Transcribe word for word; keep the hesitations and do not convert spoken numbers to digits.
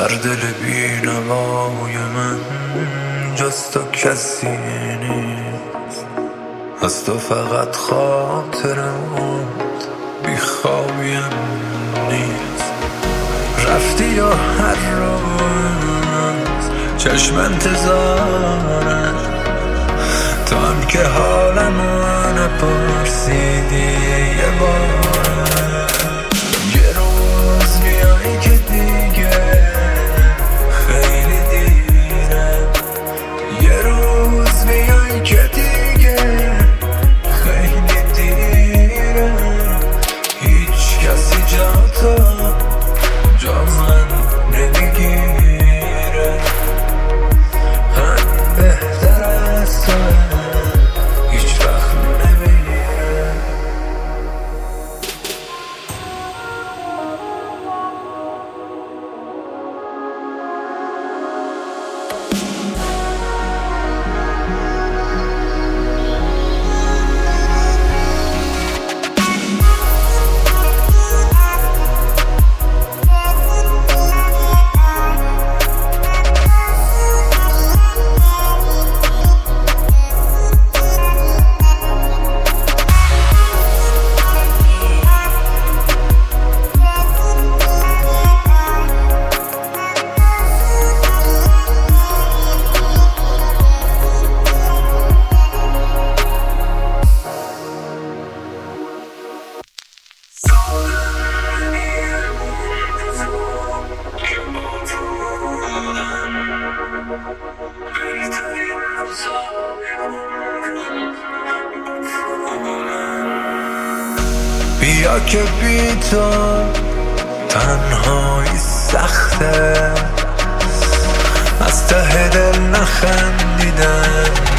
در دل بی‌نوای من جز تو کسی نیست، از تو فقط خاطرم بیخوابیم نیست. رفتی یا هر روز چشم انتظاره، تو هم که حالمو نپرسیدی یه باره. یه روز میایی که دیگه خیلی دیره، یه روز میایی که دیگه خیلی دیره. هیچ کسی جا تو جا من نمیگیره، هم بهتر از تو هیچ وقت نمیگیره. بیا که بی تو تنهایی سخته، از ته دل نخندیدن